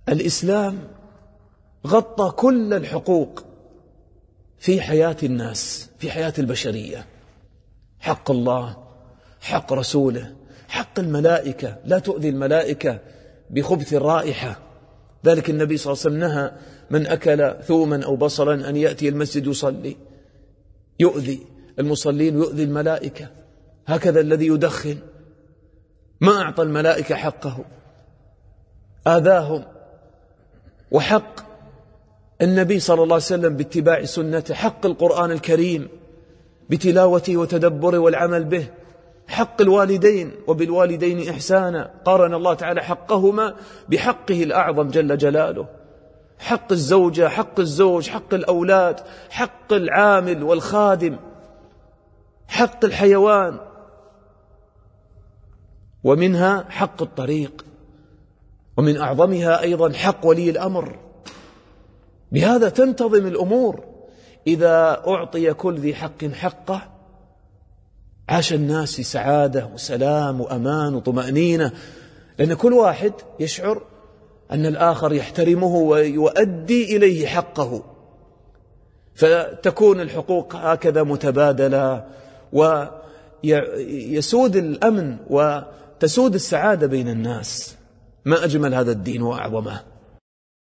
الإسلام غطى كل الحقوق في حياة الناس، في حياة البشرية. حق الله، حق رسوله، حق الملائكة، لا تؤذي الملائكة بخبث الرائحة. ذلك النبي صلى الله عليه وسلم نهى من أكل ثوما أو بصلا أن يأتي المسجد يصلي، يؤذي المصلين ويؤذي الملائكة. هكذا الذي يدخن ما أعطى الملائكة حقه، آذاهم. وحق النبي صلى الله عليه وسلم باتباع سنته، حق القرآن الكريم بتلاوته وتدبره والعمل به، حق الوالدين وبالوالدين إحسانا. قارن الله تعالى حقهما بحقه الأعظم جل جلاله، حق الزوجة، حق الزوج، حق الأولاد، حق العامل والخادم، حق الحيوان، ومنها حق الطريق، ومن أعظمها أيضا حق ولي الأمر. بهذا تنتظم الأمور. إذا أعطي كل ذي حق حقه عاش الناس في سعادة وسلام وأمان وطمأنينة، لأن كل واحد يشعر أن الآخر يحترمه ويؤدي إليه حقه، فتكون الحقوق هكذا متبادلة، ويسود الأمن وتسود السعادة بين الناس. ما أجمل هذا الدين وأعظمه.